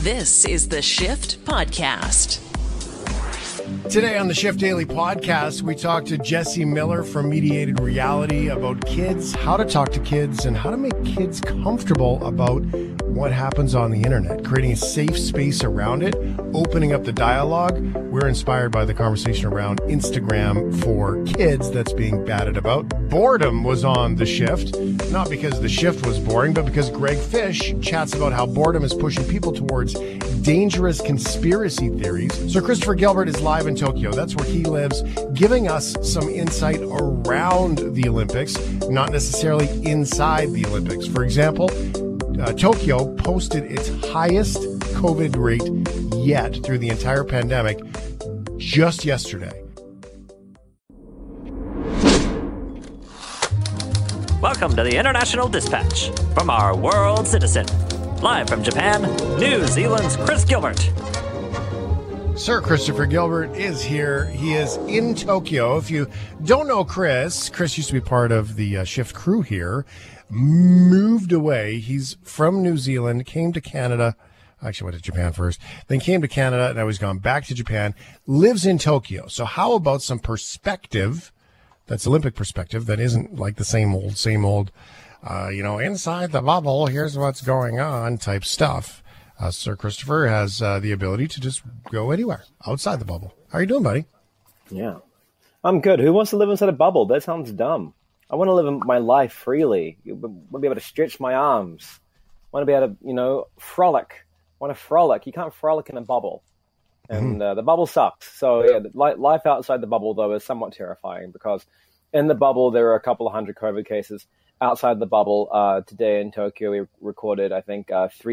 This is the Shift Podcast. Today on the Shift Daily Podcast, we talk to Jesse Miller from Mediated Reality about kids, how to talk to kids, and how to make kids comfortable about what happens on the internet, creating a safe space around it, opening up the dialogue. We're inspired by the conversation around Instagram for kids that's being batted about. Boredom was on the Shift, not because the Shift was boring, but because Greg Fish chats about how boredom is pushing people towards dangerous conspiracy theories. So Christopher Gilbert is live in Tokyo. That's where he lives, giving us some insight around the Olympics, not necessarily inside the Olympics. For example, Tokyo posted its highest COVID rate yet through the entire pandemic just yesterday. Welcome to the International Dispatch from our world citizen. Live from Japan, New Zealand's Chris Gilbert. Sir Christopher Gilbert is here. He is in Tokyo. If you don't know Chris used to be part of the Shift crew here, moved away. He's from New Zealand, came to Canada. Actually went to Japan first, then came to Canada, and now he's gone back to Japan, lives in Tokyo. So how about some perspective, that's Olympic perspective, that isn't like the same old, inside the bubble, here's what's going on type stuff. Sir Christopher has the ability to just go anywhere outside the bubble. How are you doing, buddy? Yeah, I'm good. Who wants to live inside a bubble? That sounds dumb. I want to live my life freely. I want to be able to stretch my arms. I want to be able to, frolic. I want to frolic. You can't frolic in a bubble. And the bubble sucks. So, yeah, life outside the bubble, though, is somewhat terrifying because in the bubble, there are a couple of hundred COVID cases. Outside the bubble, today in Tokyo, we recorded, I think,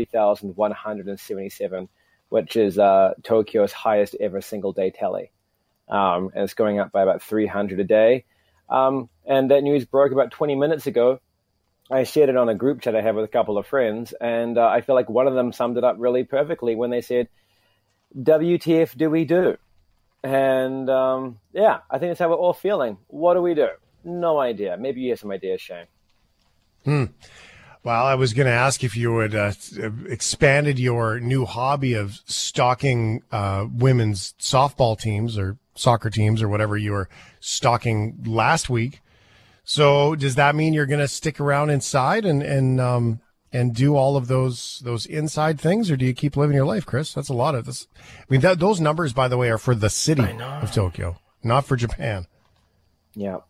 3,177, which is Tokyo's highest ever single-day tally. And it's going up by about 300 a day. And that news broke about 20 minutes ago. I shared it on a group chat I have with a couple of friends, and I feel like one of them summed it up really perfectly when they said, WTF do we do? And, I think that's how we're all feeling. What do we do? No idea. Maybe you have some ideas, Shane. Well, I was going to ask if you would expanded your new hobby of stalking women's softball teams or soccer teams or whatever you were stalking last week. So does that mean you're going to stick around inside and do all of those inside things, or do you keep living your life, Chris? That's a lot of this. I mean, those numbers, by the way, are for the city of Tokyo, not for Japan. Yeah.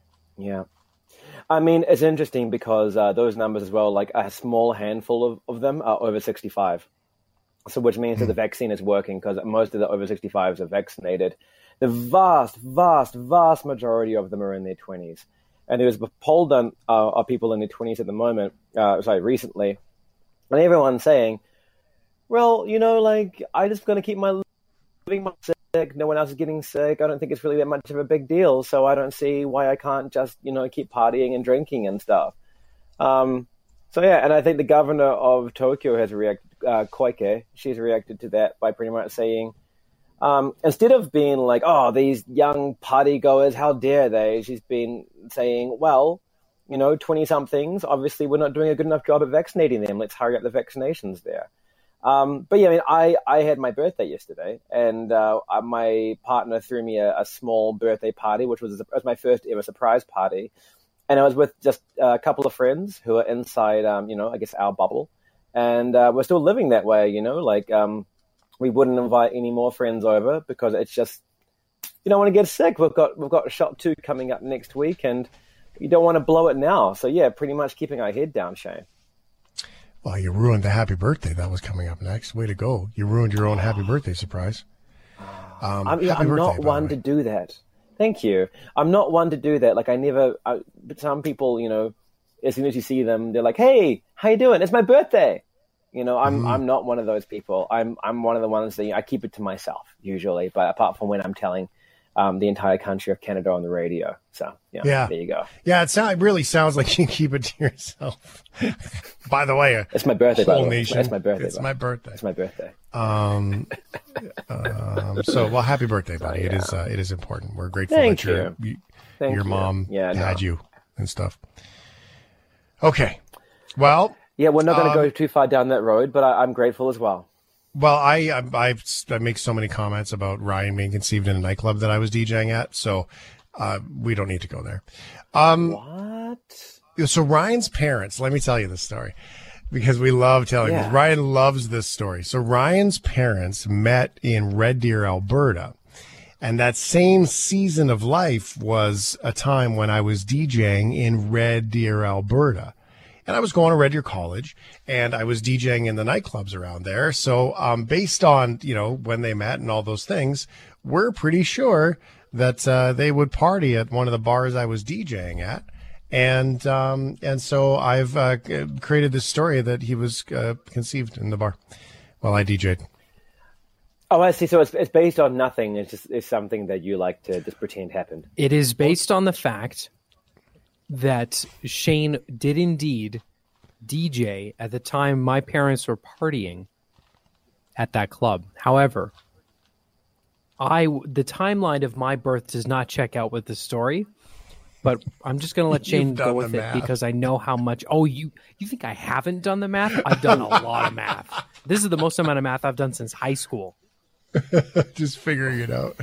I mean, it's interesting because those numbers as well, like a small handful of them are over 65. So which means that the vaccine is working because most of the over 65s are vaccinated. The vast, vast, vast majority of them are in their 20s. And there was a poll done of people in their 20s at the moment, recently. And everyone's saying, well, I just going to keep my living sick. No one else is getting sick. I don't think it's really that much of a big deal. So I don't see why I can't just, keep partying and drinking and stuff. And I think the governor of Tokyo has reacted, Koike, she's reacted to that by pretty much saying, instead of being like, oh, these young party goers, how dare they? She's been saying, well, 20-somethings, obviously we're not doing a good enough job at vaccinating them. Let's hurry up the vaccinations there. I had my birthday yesterday, and my partner threw me a small birthday party, which was my first ever surprise party. And I was with just a couple of friends who are inside, I guess our bubble. And we're still living that way, we wouldn't invite any more friends over because it's just, you don't want to get sick. We've got shot 2 coming up next week, and you don't want to blow it now. So, yeah, pretty much keeping our head down, Shane. Well, you ruined the happy birthday that was coming up next. Way to go. You ruined your own happy birthday surprise. I'm not one to do that. Thank you. I'm not one to do that. Like but some people, as soon as you see them, they're like, hey, how you doing? It's my birthday. I'm not one of those people. I'm one of the ones that I keep it to myself usually, but apart from when I'm telling the entire country of Canada on the radio. So, there you go. Yeah, it really sounds like you keep it to yourself. By the way, it's my birthday. Whole nation. It's my birthday. It's my birthday. It's my birthday. So, happy birthday, buddy. It is important. We're grateful Thank that you. your mom had you and stuff. Okay. Well, yeah, we're not going to go too far down that road, but I'm grateful as well. Well, I make so many comments about Ryan being conceived in a nightclub that I was DJing at, so we don't need to go there. What? So Ryan's parents, let me tell you this story because we love telling this. Ryan loves this story. So Ryan's parents met in Red Deer, Alberta. And that same season of life was a time when I was DJing in Red Deer, Alberta. And I was going to Red Deer College, and I was DJing in the nightclubs around there. So based on, when they met and all those things, we're pretty sure that they would party at one of the bars I was DJing at. And so I've created this story that he was conceived in the bar while I DJ'd. Oh, I see. So it's based on nothing. It's something that you like to just pretend happened. It is based on the fact that Shane did indeed DJ at the time my parents were partying at that club. However, the timeline of my birth does not check out with the story, but I'm just going to let Shane go with it because I know how much. Oh, you think I haven't done the math? I've done a lot of math. This is the most amount of math I've done since high school. Just figuring it out.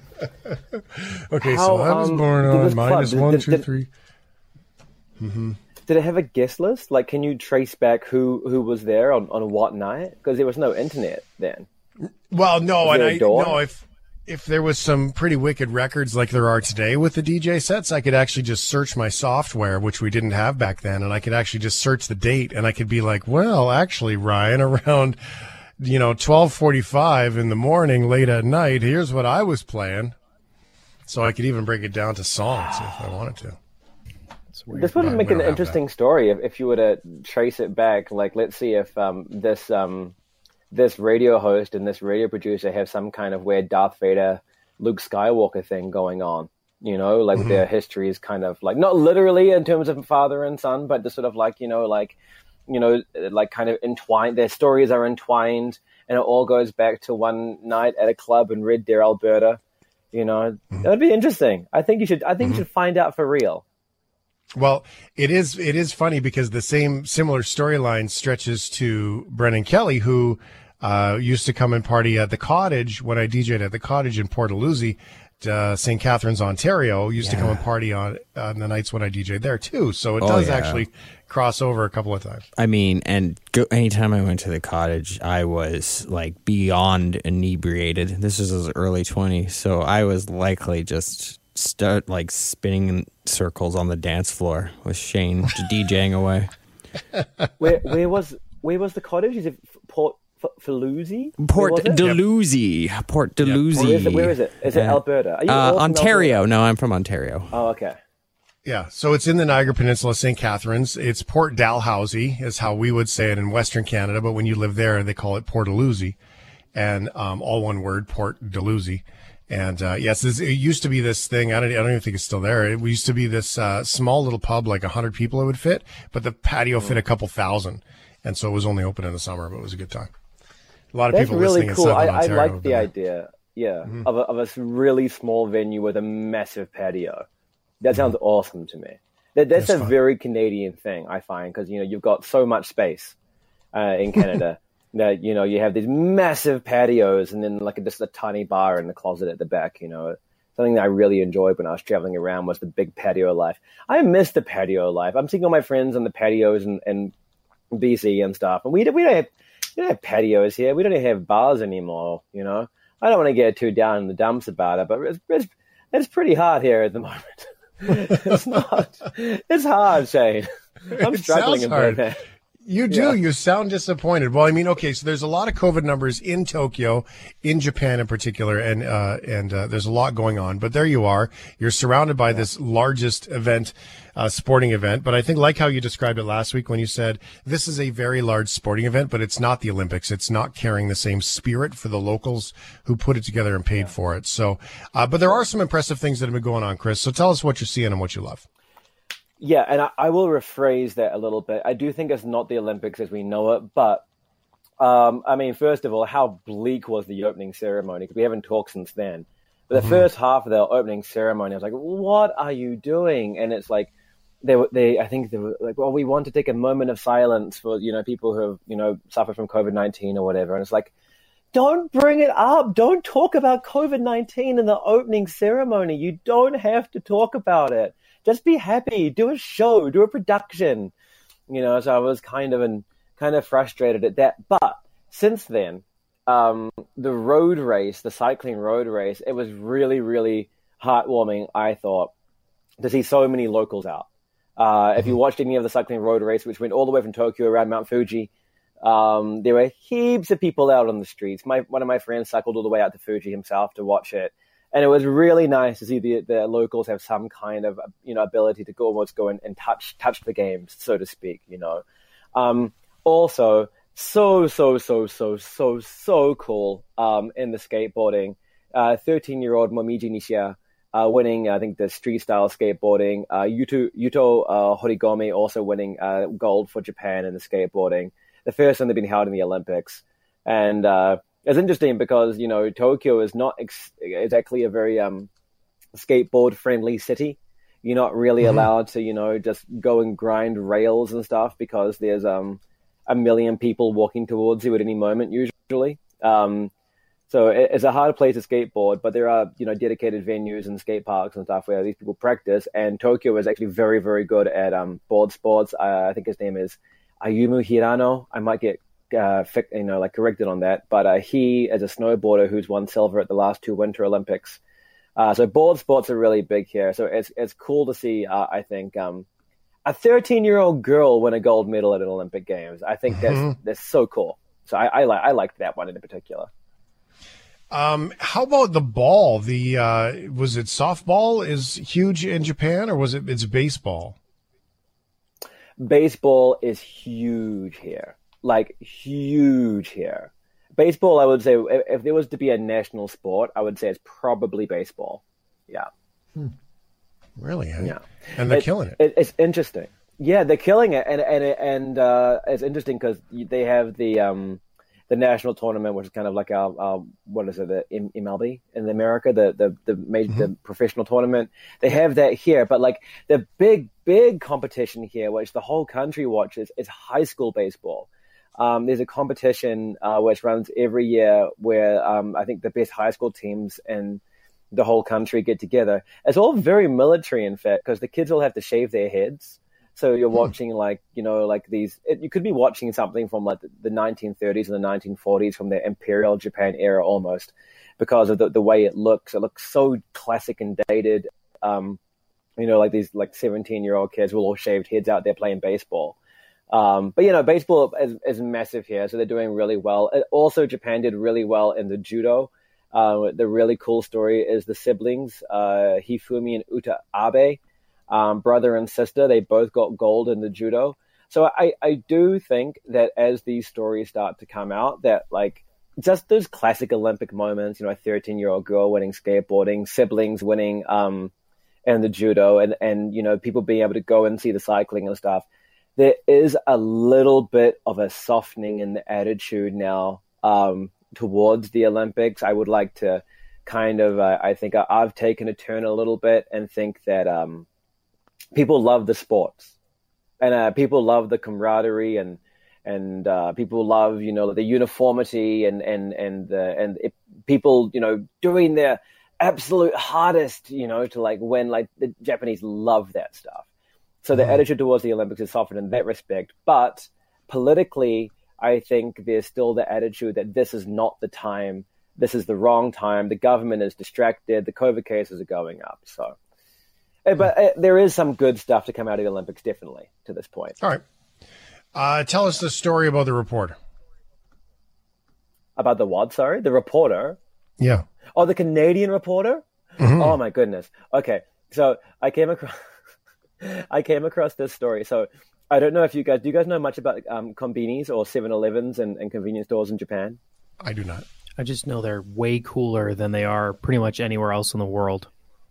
Okay, so I was born on -1, 2, 3. Mm-hmm. Did it have a guest list? Like, can you trace back who was there on what night? Because there was no internet then. Well, no, and I know if there was some pretty wicked records like there are today with the DJ sets, I could actually just search my software, which we didn't have back then, and I could actually just search the date, and I could be like, well, actually, Ryan, around 12:45 in the morning, late at night, here's what I was playing. So I could even break it down to songs if I wanted to. This would make an interesting story if you were to trace it back. Like, let's see if this radio host and this radio producer have some kind of weird Darth Vader, Luke Skywalker thing going on. Like their history is kind of like, not literally in terms of father and son, but just sort of like, like kind of entwined. Their stories are entwined, and it all goes back to one night at a club in Red Deer, Alberta. That'd be interesting. I think you should find out for real. Well, it is funny because the similar storyline stretches to Brennan Kelly, who used to come and party at the Cottage when I DJ'd at the Cottage in Port Dalhousie, St. Catharines, Ontario. Used to come and party on the nights when I DJ'd there too. So it does actually cross over a couple of times. I mean, anytime I went to the Cottage, I was like beyond inebriated. This was his early 20s, so I was likely just start like spinning in circles on the dance floor with Shane DJing away. Where was the Cottage? Is it Port Dalhousie? Port Dalhousie. Port Dalhousie. Where is it? Is it Alberta? Are you Ontario. No, I'm from Ontario. Oh, okay. Yeah, so it's in the Niagara Peninsula, St. Catharines. It's Port Dalhousie is how we would say it in Western Canada, but when you live there, they call it Port Dalhousie, and all one word, Port Dalhousie. And yes, it used to be this thing. I don't even think it's still there. It used to be this small little pub, like 100 people it would fit, but the patio fit a couple thousand, and so it was only open in the summer, but it was a good time. A lot of people really listening cool. in Southern Ontario. I like the idea, of a really small venue with a massive patio. That sounds awesome to me. That's a very Canadian thing, I find, because you've got so much space in Canada. That you have these massive patios and then like just a tiny bar in the closet at the back. Something that I really enjoyed when I was traveling around was the big patio life. I miss the patio life. I'm seeing all my friends on the patios and BC and stuff, and we don't have patios here. We don't even have bars anymore. I don't want to get too down in the dumps about it, but it's pretty hard here at the moment. It's not. It's hard, Shane. I'm struggling a bit, man. You do. Yeah. You sound disappointed. Well, I mean, okay, so there's a lot of COVID numbers in Tokyo, in Japan in particular, and there's a lot going on. But there you are. You're surrounded by this largest event, sporting event. But I think like how you described it last week when you said this is a very large sporting event, but it's not the Olympics. It's not carrying the same spirit for the locals who put it together and paid for it. So, but there are some impressive things that have been going on, Chris. So tell us what you're seeing and what you love. Yeah, and I will rephrase that a little bit. I do think it's not the Olympics as we know it, but I mean, first of all, how bleak was the opening ceremony? Because we haven't talked since then. But the first half of the opening ceremony, I was like, "What are you doing?" And it's like I think they were like, "Well, we want to take a moment of silence for people who have suffered from COVID-19 or whatever." And it's like, don't bring it up. Don't talk about COVID-19 in the opening ceremony. You don't have to talk about it. Just be happy. Do a show. Do a production. So I was kind of frustrated at that. But since then, the cycling road race, it was really, really heartwarming, I thought, to see so many locals out. If you watched any of the cycling road race, which went all the way from Tokyo around Mount Fuji, there were heaps of people out on the streets. One of my friends cycled all the way out to Fuji himself to watch it. And it was really nice to see the locals have some kind of, ability to almost go and touch the games, so to speak, Also, so cool in the skateboarding. 13-year-old Momiji Nishia winning, I think, the street style skateboarding. Yuto Horigome also winning gold for Japan in the skateboarding. The first time they've been held in the Olympics. And it's interesting because, Tokyo is not exactly a very skateboard-friendly city. You're not really allowed to, just go and grind rails and stuff because there's a million people walking towards you at any moment, usually. So it's a hard place to skateboard, but there are, dedicated venues and skate parks and stuff where these people practice. And Tokyo is actually very, very good at board sports. I think his name is Ayumu Hirano. I might get corrected on that, but he is a snowboarder who's won silver at the last 2 Winter Olympics. So board sports are really big here. So it's cool to see. I think a 13-year-old girl win a gold medal at an Olympic Games. I think that's so cool. So I liked that one in particular. How about the ball? Was it softball is huge in Japan, or it's baseball? Baseball is huge here. Like, huge here. Baseball, I would say, if there was to be a national sport, I would say it's probably baseball. Yeah. Really? Eh? Yeah. And they're killing it. It's interesting. Yeah, they're killing it, and it's interesting because they have the national tournament, which is kind of like our what is it, the MLB in America, the major the professional tournament. They have that here, but like the big competition here, which the whole country watches, is high school baseball. There's a competition which runs every year where I think the best high school teams in the whole country get together. It's all very military, in fact, because the kids all have to shave their heads. So you're watching you could be watching something from like the 1930s and the 1940s from the Imperial Japan era almost, because of the way it looks. It looks so classic and dated. Like these 17-year-old kids with all shaved heads out there playing baseball. But baseball is massive here, so they're doing really well. Also, Japan did really well in the judo. The really cool story is the siblings, Hifumi and Uta Abe, brother and sister. They both got gold in the judo. So I do think that as these stories start to come out, that like just those classic Olympic moments, a 13-year-old girl winning skateboarding, siblings winning in the judo, and people being able to go and see the cycling and stuff. There is a little bit of a softening in the attitude now towards the Olympics. I would like to kind of, I think I've taken a turn a little bit and think that people love the sports, and people love the camaraderie, and people love the uniformity and people doing their absolute hardest to like win. Like the Japanese love that stuff. So the attitude towards the Olympics is softened in that respect. But politically, I think there's still the attitude that this is not the time. This is the wrong time. The government is distracted. The COVID cases are going up. So, but there is some good stuff to come out of the Olympics, definitely, to this point. All right. Tell us the story about the reporter. About the what, sorry? The reporter? Yeah. Oh, the Canadian reporter? Mm-hmm. Oh, my goodness. Okay. So I came across this story. So I don't know if do you guys know much about konbinis or 7-Elevens and convenience stores in Japan? I do not. I just know they're way cooler than they are pretty much anywhere else in the world.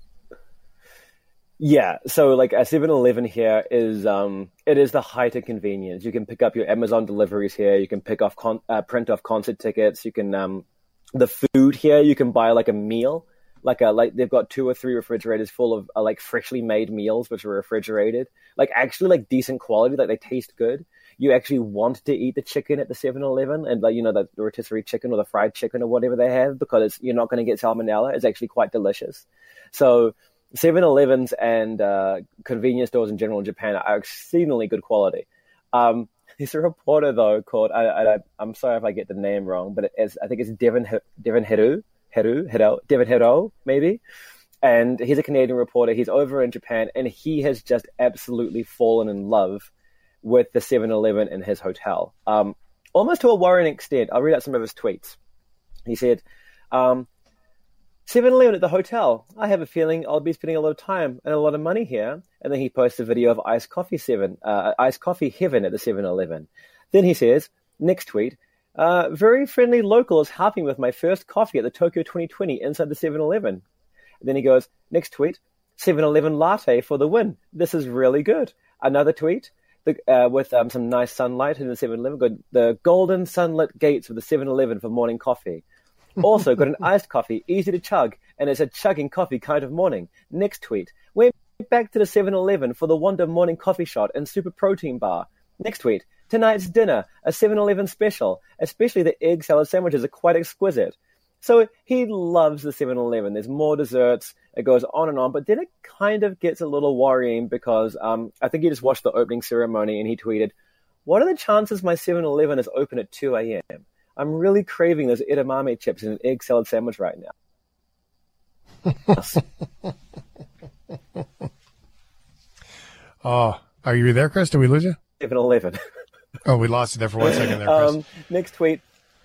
Yeah, so like a 7-Eleven here is it is the height of convenience. You can pick up your Amazon deliveries here. You can pick off print off concert tickets. You can the food here. You can buy like a meal. Like they've got 2 or 3 refrigerators full of like freshly made meals which are refrigerated, like actually like decent quality, like they taste good. you actually want to eat the chicken at the 7-Eleven and the rotisserie chicken or the fried chicken or whatever they have, because you're not going to get salmonella. It's actually quite delicious. So 7-Elevens and convenience stores in general in Japan are exceedingly good quality. There's a reporter though called I'm sorry if I get the name wrong, but I think it's Devin Hero maybe. And he's a Canadian reporter. He's over in Japan, and he has just absolutely fallen in love with the 7-Eleven in his hotel, almost to a worrying extent. I'll read out some of his tweets. He said, 7-Eleven at the hotel. I have a feeling I'll be spending a lot of time and a lot of money here. And then he posts a video of iced coffee heaven at the 7-Eleven. Then he says, next tweet, very friendly local is helping with my first coffee at the Tokyo 2020 inside the 7-Eleven. Then he goes, next tweet, 7-Eleven latte for the win. This is really good. Another tweet with some nice sunlight in the 7-Eleven. The golden sunlit gates of the 7-Eleven for morning coffee. Also got an iced coffee, easy to chug, and it's a chugging coffee kind of morning. Next tweet, went back to the 7-Eleven for the Wonder morning coffee shot and super protein bar. Next tweet, tonight's dinner, a 7-Eleven special, especially the egg salad sandwiches are quite exquisite. So he loves the 7-Eleven. There's more desserts. It goes on, but then it kind of gets a little worrying because I think he just watched the opening ceremony and he tweeted, what are the chances my 7-Eleven is open at 2 a.m.? I'm really craving those edamame chips and an egg salad sandwich right now. Oh, are you there, Chris? Did we lose you? 7-Eleven. Oh, we lost you there for 1 second there, Chris. Next tweet.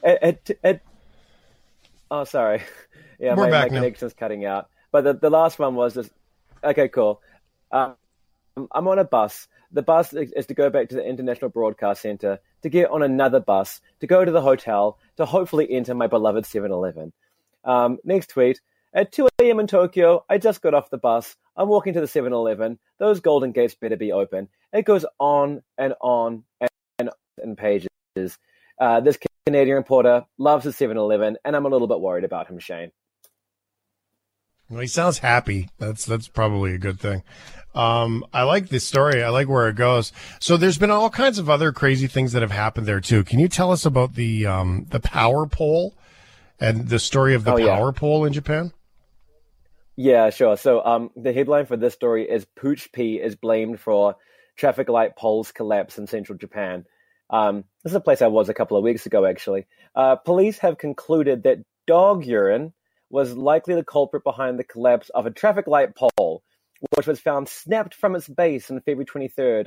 Oh, sorry. Yeah, my connection's cutting out. But the last one was just, okay, cool. I'm on a bus. The bus is to go back to the International Broadcast Center, to get on another bus, to go to the hotel, to hopefully enter my beloved 7-Eleven. Next tweet. At 2 a.m. in Tokyo, I just got off the bus. I'm walking to the 7-Eleven. Those golden gates better be open. It goes on and on and on pages. This Canadian reporter loves the 7-Eleven, and I'm a little bit worried about him, Shane. Well, he sounds happy. That's probably a good thing. I like this story. I like where it goes. So there's been all kinds of other crazy things that have happened there too. Can you tell us about the power pole and the story of the power pole in Japan? Yeah, sure. So the headline for this story is Pooch P is blamed for traffic light poles collapse in central Japan. This is a place I was a couple of weeks ago, actually. Police have concluded that dog urine was likely the culprit behind the collapse of a traffic light pole, which was found snapped from its base on February 23rd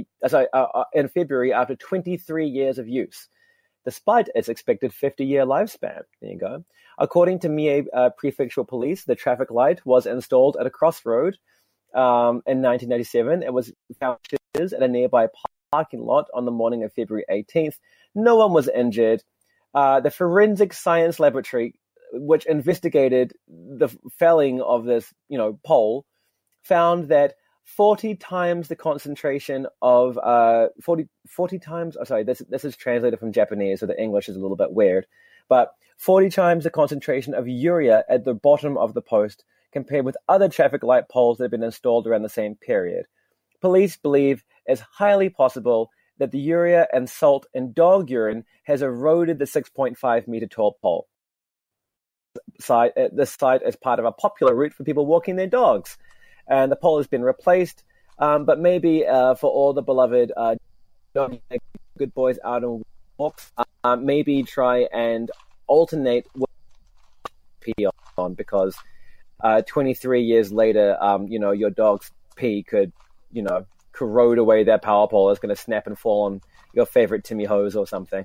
in February after 23 years of use, despite its expected 50-year lifespan. There you go. According to Mie Prefectural Police, the traffic light was installed at a crossroad in 1997. It was found at a nearby parking lot on the morning of February 18th. No one was injured. The Forensic Science Laboratory, which investigated the felling of this, pole, found that 40 times the concentration of 40 times. Oh, sorry, this is translated from Japanese, so the English is a little bit weird. But 40 times the concentration of urea at the bottom of the post compared with other traffic light poles that have been installed around the same period. Police believe it's highly possible that the urea and salt in dog urine has eroded the 6.5 meter tall pole. This site is part of a popular route for people walking their dogs. And the pole has been replaced, but maybe for all the beloved good boys out on walks, maybe try and alternate with pee on, because 23 years later, your dog's pee could, corrode away that power pole. It's going to snap and fall on your favorite Timmy hose or something.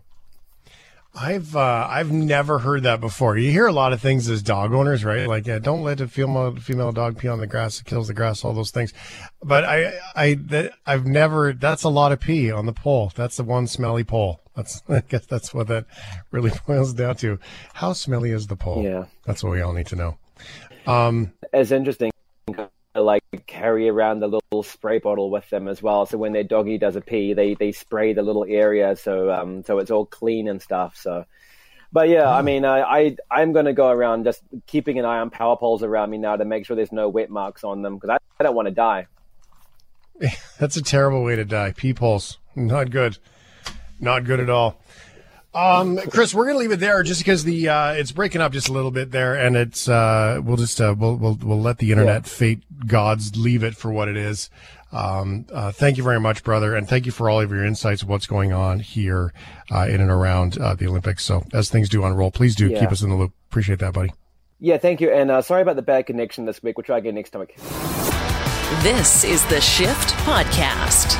I've never heard that before. You hear a lot of things as dog owners, right? Like, don't let a female dog pee on the grass; it kills the grass. All those things. But I've never. That's a lot of pee on the pole. That's the one smelly pole. I guess that's what that really boils down to. How smelly is the pole? Yeah, that's what we all need to know. It's interesting. Like carry around the little spray bottle with them as well. So when their doggy does a pee, they spray the little area so it's all clean and stuff. So, but yeah, I mean, I'm going to go around just keeping an eye on power poles around me now to make sure there's no wet marks on them, because I don't want to die. That's a terrible way to die. Pee poles, not good. Not good at all. Chris, we're going to leave it there just because it's breaking up just a little bit there, and it's we'll let the internet fate gods leave it for what it is. Thank you very much, brother, and thank you for all of your insights of what's going on here in and around the Olympics. So as things do unroll, please do keep us in the loop. Appreciate that, buddy. Yeah, thank you, and sorry about the bad connection this week. We'll try again next week. This is the Shift Podcast.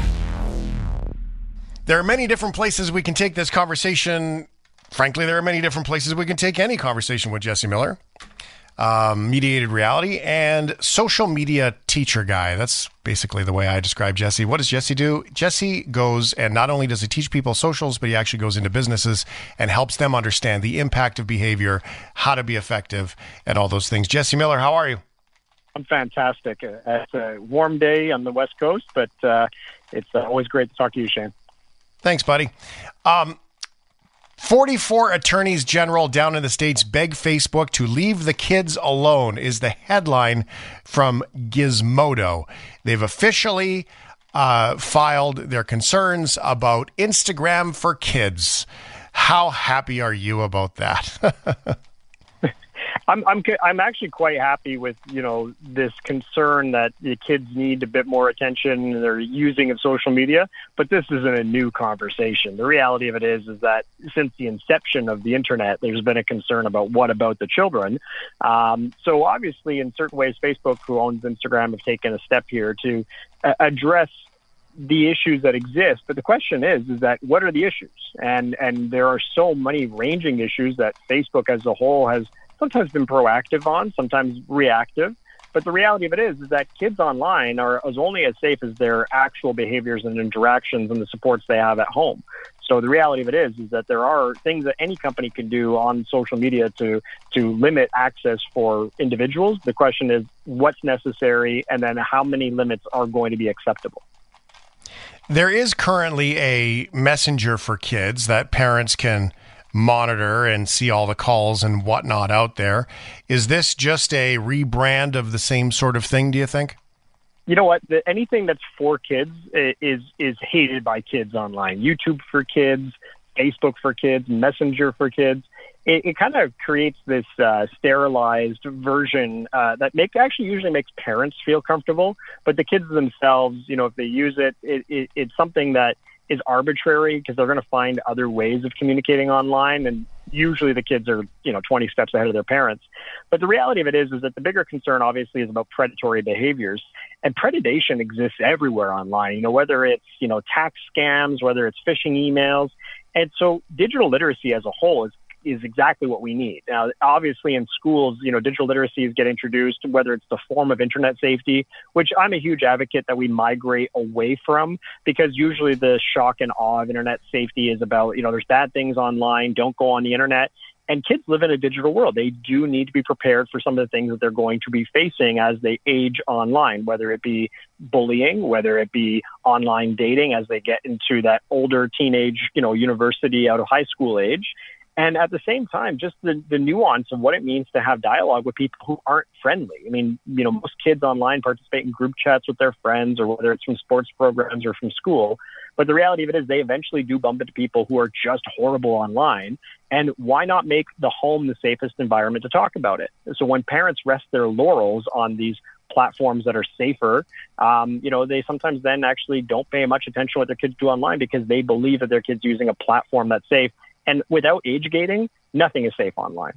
There are many different places we can take this conversation. Frankly, there are many different places we can take any conversation with Jesse Miller. Mediated reality and social media teacher guy. That's basically the way I describe Jesse. What does Jesse do? Jesse goes, and not only does he teach people socials, but he actually goes into businesses and helps them understand the impact of behavior, how to be effective, and all those things. Jesse Miller, how are you? I'm fantastic. It's a warm day on the West Coast, but it's always great to talk to you, Shane. Thanks, buddy. 44 attorneys general down in the States beg Facebook to leave the kids alone is the headline from Gizmodo. They've officially filed their concerns about Instagram for kids. How happy are you about that? I'm actually quite happy with, this concern that the kids need a bit more attention in their using of social media, but this isn't a new conversation. The reality of it is that since the inception of the internet, there's been a concern about what about the children. So obviously, in certain ways, Facebook, who owns Instagram, have taken a step here to address the issues that exist. But the question is that what are the issues? And there are so many ranging issues that Facebook as a whole has sometimes been proactive on, sometimes reactive. But the reality of it is that kids online are only as safe as their actual behaviors and interactions and the supports they have at home. So the reality of it is that there are things that any company can do on social media to limit access for individuals. The question is what's necessary, and then how many limits are going to be acceptable. There is currently a messenger for kids that parents can monitor and see all the calls and whatnot out there. Is this just a rebrand of the same sort of thing, do you think? You know what? Anything that's for kids is hated by kids online. YouTube for kids, Facebook for kids, Messenger for kids. It kind of creates this sterilized version that actually usually makes parents feel comfortable. But the kids themselves, if they use it, it's something that is arbitrary because they're going to find other ways of communicating online. And usually the kids are, 20 steps ahead of their parents. But the reality of it is that the bigger concern obviously is about predatory behaviors, and predation exists everywhere online, whether it's, tax scams, whether it's phishing emails. And so digital literacy as a whole is exactly what we need. Now, obviously in schools, digital literacy is getting introduced, whether it's the form of internet safety, which I'm a huge advocate that we migrate away from, because usually the shock and awe of internet safety is about, there's bad things online, don't go on the internet. And kids live in a digital world. They do need to be prepared for some of the things that they're going to be facing as they age online, whether it be bullying, whether it be online dating as they get into that older teenage, university out of high school age. And at the same time, just the nuance of what it means to have dialogue with people who aren't friendly. I mean, most kids online participate in group chats with their friends, or whether it's from sports programs or from school. But the reality of it is they eventually do bump into people who are just horrible online. And why not make the home the safest environment to talk about it? So when parents rest their laurels on these platforms that are safer, they sometimes then actually don't pay much attention to what their kids do online because they believe that their kid's using a platform that's safe. And without age gating, nothing is safe online.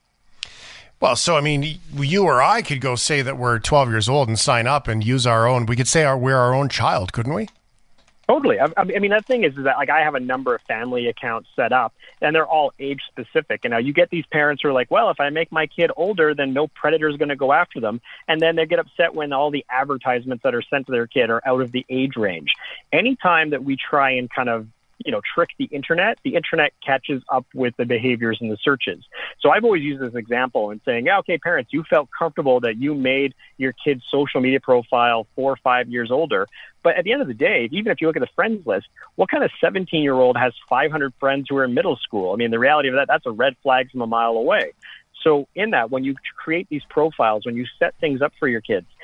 Well, so, I mean, you or I could go say that we're 12 years old and sign up and use our own. We could say we're our own child, couldn't we? Totally. I mean, that thing is that, I have a number of family accounts set up, and they're all age specific. And now you get these parents who are like, well, if I make my kid older, then no predator is going to go after them. And then they get upset when all the advertisements that are sent to their kid are out of the age range. Anytime that we try and kind of trick the internet catches up with the behaviors and the searches. So I've always used this example and saying, okay, parents, you felt comfortable that you made your kid's social media profile 4 or 5 years older. But at the end of the day, even if you look at the friends list, what kind of 17-year-old has 500 friends who are in middle school? I mean, the reality of that's a red flag from a mile away. So in that, when you create these profiles, when you set things up for your kids,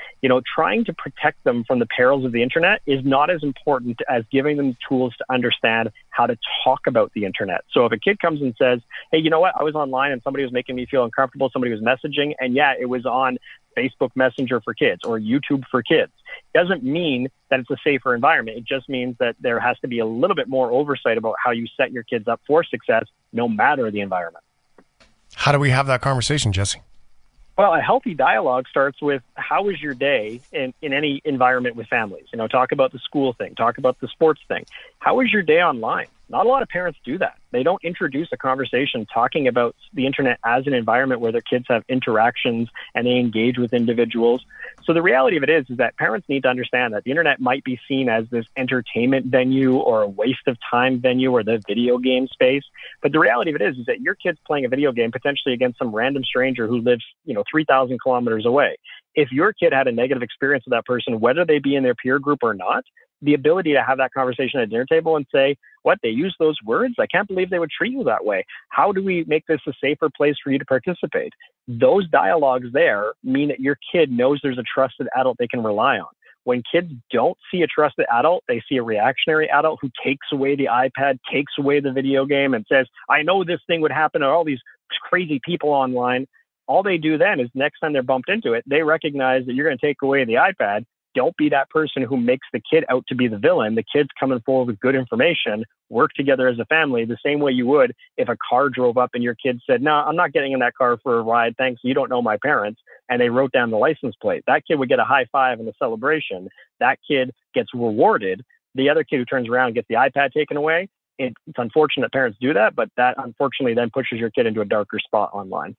trying to protect them from the perils of the internet is not as important as giving them tools to understand how to talk about the internet. So if a kid comes and says, hey, you know what, I was online and somebody was making me feel uncomfortable, somebody was messaging, and yeah, it was on Facebook Messenger for kids or YouTube for kids, doesn't mean that it's a safer environment. It just means that there has to be a little bit more oversight about how you set your kids up for success, no matter the environment. How do we have that conversation, Jesse? Well, a healthy dialogue starts with how was your day in any environment with families? Talk about the school thing, talk about the sports thing. How was your day online? Not a lot of parents do that. They don't introduce a conversation talking about the internet as an environment where their kids have interactions and they engage with individuals. So the reality of it is that parents need to understand that the internet might be seen as this entertainment venue or a waste of time venue or the video game space. But the reality of it is that your kid's playing a video game potentially against some random stranger who lives, 3,000 kilometers away. If your kid had a negative experience with that person, whether they be in their peer group or not, the ability to have that conversation at a dinner table and say, what, they use those words? I can't believe they would treat you that way. How do we make this a safer place for you to participate? Those dialogues there mean that your kid knows there's a trusted adult they can rely on. When kids don't see a trusted adult, they see a reactionary adult who takes away the iPad, takes away the video game and says, I know this thing would happen to all these crazy people online. All they do then is next time they're bumped into it, they recognize that you're going to take away the iPad. Don't be that person who makes the kid out to be the villain. The kid's coming forward with good information, work together as a family the same way you would if a car drove up and your kid said, no, I'm not getting in that car for a ride. Thanks. You don't know my parents. And they wrote down the license plate. That kid would get a high five in the celebration. That kid gets rewarded. The other kid who turns around and gets the iPad taken away. It's unfortunate parents do that, but that unfortunately then pushes your kid into a darker spot online.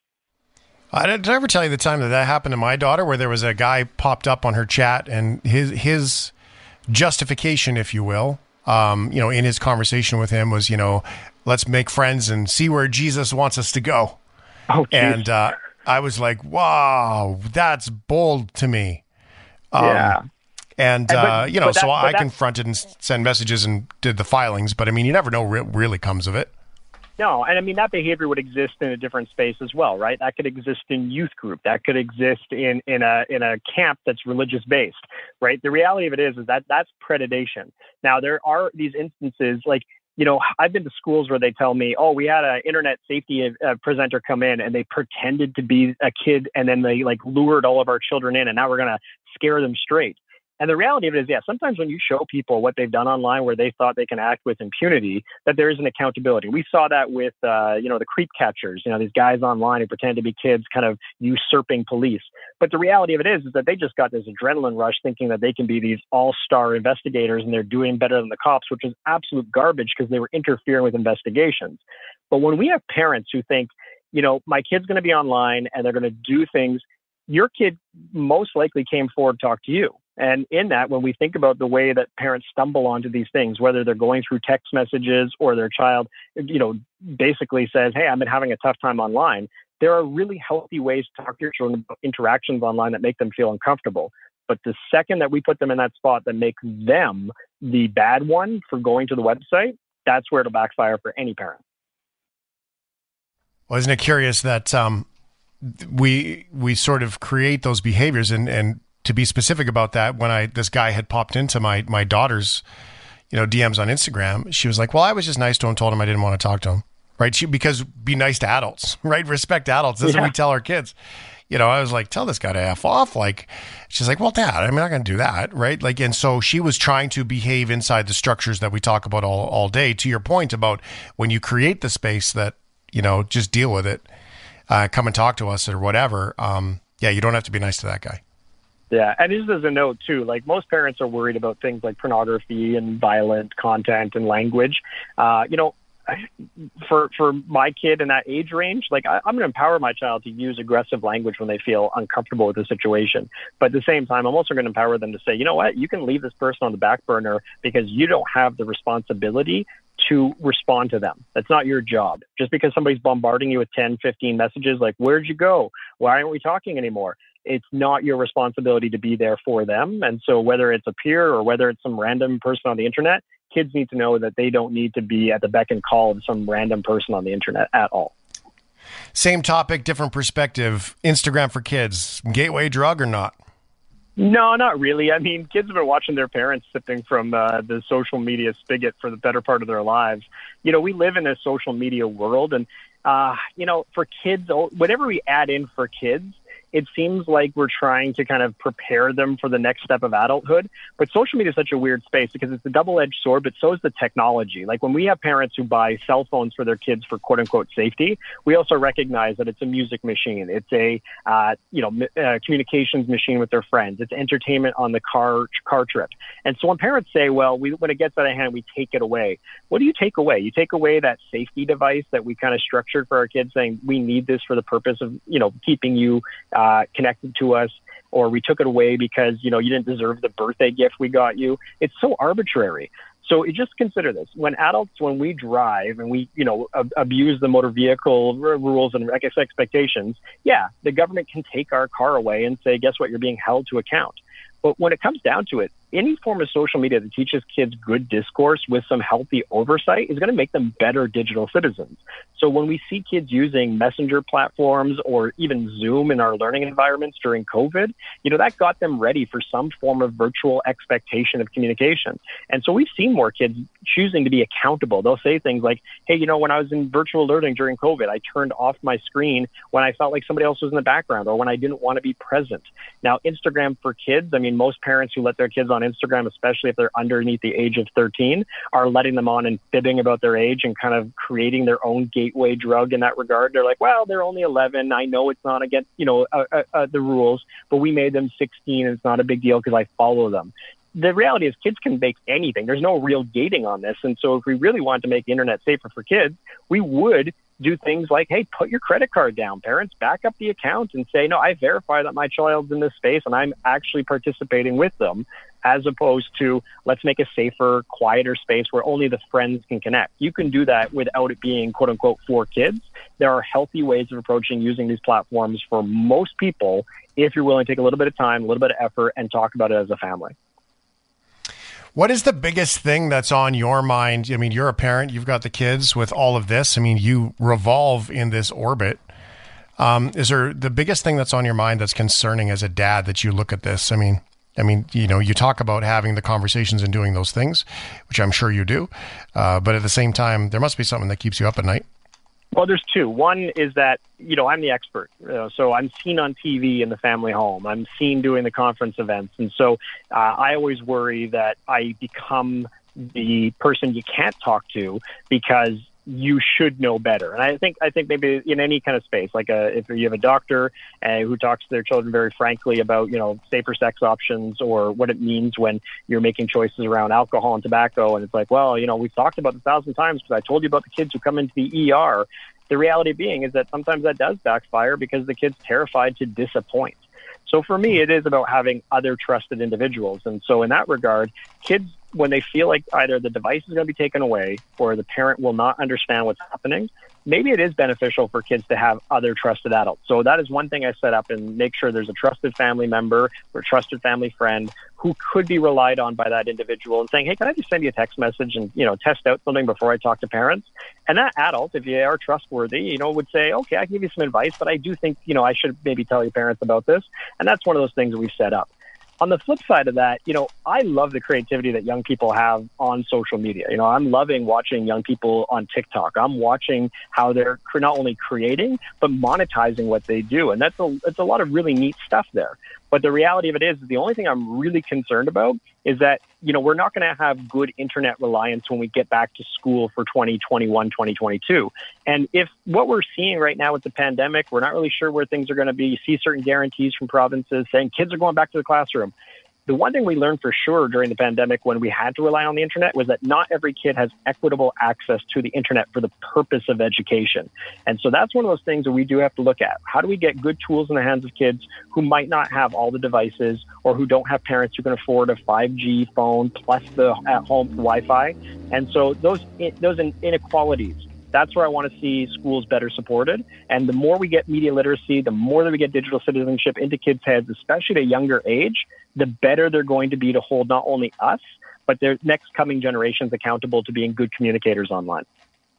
Did I ever tell you the time that happened to my daughter, where there was a guy popped up on her chat and his justification, if you will, in his conversation with him was, let's make friends and see where Jesus wants us to go. Oh, and I was like, wow, that's bold to me. Yeah. I confronted and sent messages and did the filings, but you never know what really comes of it. No, and that behavior would exist in a different space as well, right? That could exist in youth group. That could exist in a camp that's religious based, right? The reality of it is that that's predation. Now, there are these instances like, I've been to schools where they tell me, oh, we had an internet safety presenter come in and they pretended to be a kid and then they lured all of our children in and now we're going to scare them straight. And the reality of it is, sometimes when you show people what they've done online where they thought they can act with impunity, that there is an accountability. We saw that with, the creep catchers, these guys online who pretend to be kids kind of usurping police. But the reality of it is that they just got this adrenaline rush thinking that they can be these all-star investigators and they're doing better than the cops, which is absolute garbage because they were interfering with investigations. But when we have parents who think, my kid's going to be online and they're going to do things, your kid most likely came forward to talk to you. And in that, when we think about the way that parents stumble onto these things, whether they're going through text messages or their child, basically says, hey, I've been having a tough time online, there are really healthy ways to talk to your children about interactions online that make them feel uncomfortable. But the second that we put them in that spot that makes them the bad one for going to the website, that's where it'll backfire for any parent. Well, isn't it curious that we sort of create those behaviors and to be specific about that, when this guy had popped into my daughter's, DMs on Instagram, she was like, well, I was just nice to him, told him I didn't want to talk to him. Right. Because be nice to adults, right? Respect adults. That's what we tell our kids. I was like, tell this guy to F off. She's like, well, Dad, I'm not going to do that. Right. And so she was trying to behave inside the structures that we talk about all day, to your point about when you create the space that, just deal with it, come and talk to us or whatever. You don't have to be nice to that guy. Yeah, and just as a note, too, most parents are worried about things like pornography and violent content and language. For my kid in that age range, I'm going to empower my child to use aggressive language when they feel uncomfortable with the situation. But at the same time, I'm also going to empower them to say, you know what, you can leave this person on the back burner because you don't have the responsibility to respond to them. That's not your job. Just because somebody's bombarding you with 10, 15 messages like, where'd you go? Why aren't we talking anymore? It's not your responsibility to be there for them. And so whether it's a peer or whether it's some random person on the internet, kids need to know that they don't need to be at the beck and call of some random person on the internet at all. Same topic, different perspective. Instagram for kids, gateway drug or not? No, not really. I mean, kids have been watching their parents sipping from the social media spigot for the better part of their lives. You know, we live in a social media world, and, you know, for kids, whatever we add in for kids, it seems like we're trying to kind of prepare them for the next step of adulthood. But social media is such a weird space because it's a double-edged sword, but so is the technology. Like when we have parents who buy cell phones for their kids for quote-unquote safety, we also recognize that it's a music machine. It's a communications machine with their friends. It's entertainment on the car trip. And so when parents say, well, when it gets out of hand, we take it away. What do you take away? You take away that safety device that we kind of structured for our kids, saying we need this for the purpose of, you know, keeping you connected to us, or we took it away because, you know, you didn't deserve the birthday gift we got you. It's so arbitrary. So you just consider this. When we drive and we, you know, abuse the motor vehicle rules and expectations, yeah, the government can take our car away and say, guess what, you're being held to account. But when it comes down to it, any form of social media that teaches kids good discourse with some healthy oversight is going to make them better digital citizens. So when we see kids using messenger platforms or even Zoom in our learning environments during COVID, you know, that got them ready for some form of virtual expectation of communication. And so we've seen more kids choosing to be accountable. They'll say things like, hey, you know, when I was in virtual learning during COVID, I turned off my screen when I felt like somebody else was in the background or when I didn't want to be present. Now, Instagram for kids, I mean, most parents who let their kids on Instagram, especially if they're underneath the age of 13, are letting them on and fibbing about their age and kind of creating their own gateway drug in that regard. They're like, well, they're only 11. I know it's not against, you know, the rules, but we made them 16 and it's not a big deal because I follow them. The reality is kids can make anything. There's no real gating on this. And so if we really wanted to make the internet safer for kids, we would do things like, hey, put your credit card down. Parents, back up the account and say, no, I verify that my child's in this space and I'm actually participating with them, as opposed to let's make a safer, quieter space where only the friends can connect. You can do that without it being, quote unquote, for kids. There are healthy ways of approaching using these platforms for most people if you're willing to take a little bit of time, a little bit of effort, and talk about it as a family. What is the biggest thing that's on your mind? I mean, you're a parent, you've got the kids with all of this. I mean, you revolve in this orbit. Is there the biggest thing that's on your mind that's concerning as a dad that you look at this? I mean, you know, you talk about having the conversations and doing those things, which I'm sure you do. But at the same time, there must be something that keeps you up at night. Well, there's two. One is that, you know, I'm the expert. So I'm seen on TV in the family home. I'm seen doing the conference events. And so I always worry that I become the person you can't talk to because you should know better. And I think maybe in any kind of space, like if you have a doctor who talks to their children very frankly about, you know, safer sex options or what it means when you're making choices around alcohol and tobacco. And it's like, well, you know, we've talked about it 1,000 times because I told you about the kids who come into the ER. The reality being is that sometimes that does backfire because the kid's terrified to disappoint. So for me, it is about having other trusted individuals. And so in that regard, kids, when they feel like either the device is going to be taken away or the parent will not understand what's happening, maybe it is beneficial for kids to have other trusted adults. So that is one thing I set up, and make sure there's a trusted family member or trusted family friend who could be relied on by that individual and saying, hey, can I just send you a text message and, you know, test out something before I talk to parents? And that adult, if you are trustworthy, you know, would say, okay, I can give you some advice, but I do think, you know, I should maybe tell your parents about this. And that's one of those things that we've set up. On the flip side of that, you know, I love the creativity that young people have on social media. You know, I'm loving watching young people on TikTok. I'm watching how they're not only creating, but monetizing what they do. And it's a lot of really neat stuff there. But the reality of it is the only thing I'm really concerned about is that, you know, we're not going to have good internet reliance when we get back to school for 2021, 2022. And if what we're seeing right now with the pandemic, we're not really sure where things are going to be. You see certain guarantees from provinces saying kids are going back to the classroom. The one thing we learned for sure during the pandemic when we had to rely on the internet was that not every kid has equitable access to the internet for the purpose of education. And so that's one of those things that we do have to look at. How do we get good tools in the hands of kids who might not have all the devices or who don't have parents who can afford a 5G phone plus the at-home Wi-Fi? And so those inequalities, that's where I want to see schools better supported. And the more we get media literacy, the more that we get digital citizenship into kids' heads, especially at a younger age, the better they're going to be to hold not only us, but their next coming generations accountable to being good communicators online.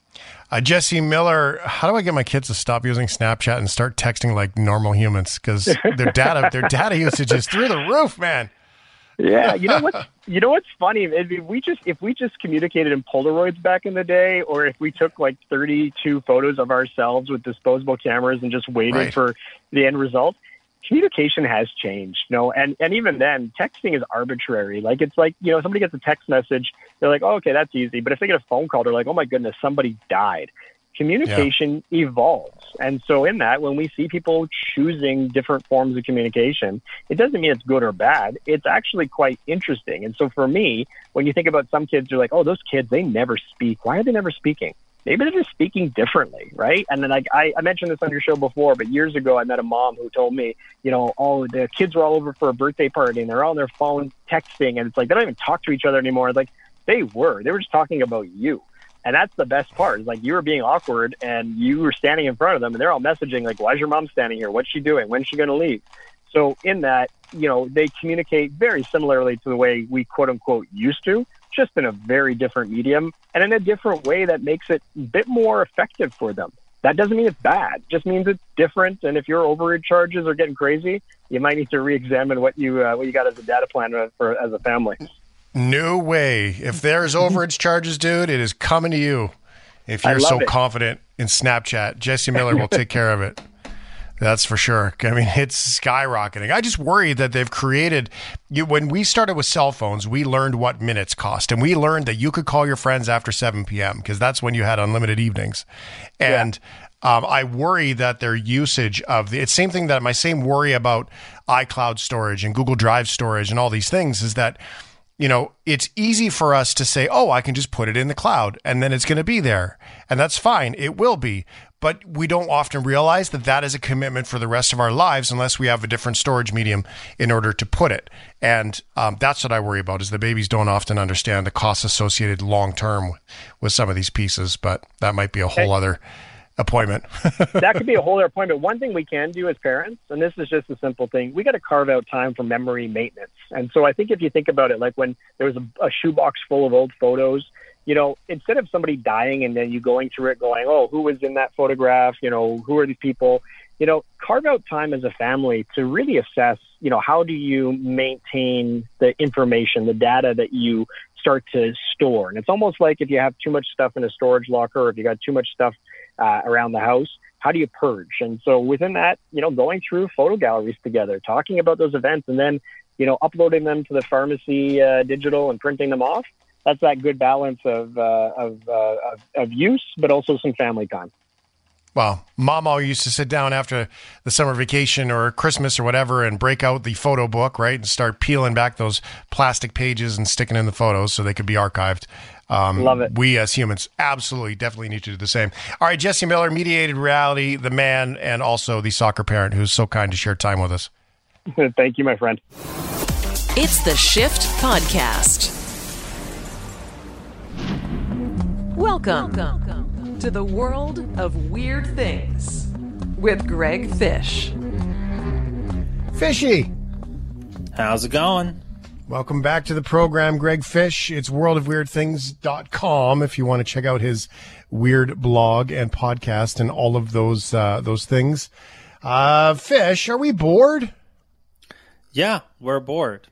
Jesse Miller, how do I get my kids to stop using Snapchat and start texting like normal humans? Because their data usage is through the roof, man. Yeah, you know what's funny? If we just communicated in Polaroids back in the day, or if we took like 32 photos of ourselves with disposable cameras and just waited for the end result, communication has changed. And even then, texting is arbitrary. Like, it's like, somebody gets a text message, they're like, oh, okay, that's easy. But if they get a phone call, they're like, oh my goodness, somebody died. Communication evolves. And so in that, when we see people choosing different forms of communication, it doesn't mean it's good or bad. It's actually quite interesting. And so for me, when you think about some kids, you're like, oh, those kids, they never speak. Why are they never speaking? Maybe they're just speaking differently, right? And then I mentioned this on your show before, but years ago I met a mom who told me, oh, the kids were all over for a birthday party and they're all on their phone texting, and it's like they don't even talk to each other anymore. It's like they were just talking about you. And that's the best part. It's like you were being awkward and you were standing in front of them and they're all messaging like, why is your mom standing here? What's she doing? When's she going to leave? So in that, they communicate very similarly to the way we quote unquote used to, just in a very different medium and in a different way that makes it a bit more effective for them. That doesn't mean it's bad. It just means it's different. And if your overage charges are getting crazy, you might need to re-examine what you got as a data plan as a family. No way. If there's overage charges, dude, it is coming to you. If you're so confident in Snapchat, Jesse Miller will take care of it. That's for sure. I mean, it's skyrocketing. I just worry that they've created, when we started with cell phones, we learned what minutes cost. And we learned that you could call your friends after 7 p.m. because that's when you had unlimited evenings. And I worry that their usage of it's same thing that my same worry about iCloud storage and Google Drive storage and all these things is that, it's easy for us to say, oh, I can just put it in the cloud and then it's going to be there. And that's fine. It will be. But we don't often realize that that is a commitment for the rest of our lives unless we have a different storage medium in order to put it. And that's what I worry about is the babies don't often understand the costs associated long term with some of these pieces. But that might be a whole other appointment. That could be a whole other appointment. One thing we can do as parents, and this is just a simple thing, we got to carve out time for memory maintenance. And so I think if you think about it, like when there was a shoebox full of old photos, instead of somebody dying and then you going through it going, oh, who was in that photograph? Who are these people? Carve out time as a family to really assess, how do you maintain the information, the data that you start to store. And it's almost like if you have too much stuff in a storage locker or if you got too much stuff around the house, how do you purge? And so within that, going through photo galleries together, talking about those events, and then, uploading them to the pharmacy digital and printing them off. That's that good balance of use, but also some family time. Well, Mama used to sit down after the summer vacation or Christmas or whatever and break out the photo book, right, and start peeling back those plastic pages and sticking in the photos so they could be archived. Love it. We as humans absolutely, definitely need to do the same. All right, Jesse Miller, Mediated Reality, the man, and also the soccer parent who's so kind to share time with us. Thank you, my friend. It's the Shift Podcast. Welcome to the world of weird things with Greg Fish. Fishy. How's it going? Welcome back to the program, Greg Fish. It's worldofweirdthings.com if you want to check out his weird blog and podcast and all of those things. Fish, are we bored? Yeah, we're bored.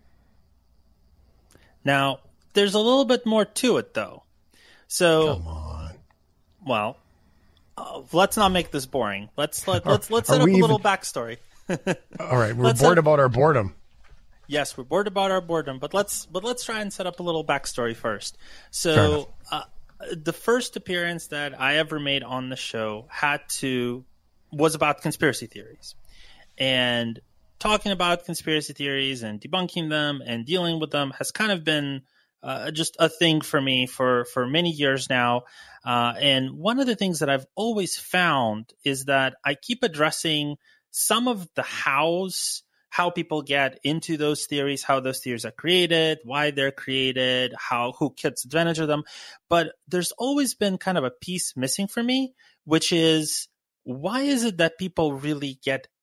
Now, there's a little bit more to it, though. So, come on. Well, let's not make this boring. Let's set up a little backstory. All right, we're bored about our boredom. Yes, we're bored about our boredom, but let's try and set up a little backstory first. So, the first appearance that I ever made on the show was about conspiracy theories, and talking about conspiracy theories and debunking them and dealing with them has kind of been just a thing for me for many years now. And one of the things that I've always found is that I keep addressing some of the how people get into those theories, how those theories are created, why they're created, who gets advantage of them. But there's always been kind of a piece missing for me, which is, why is it that people really get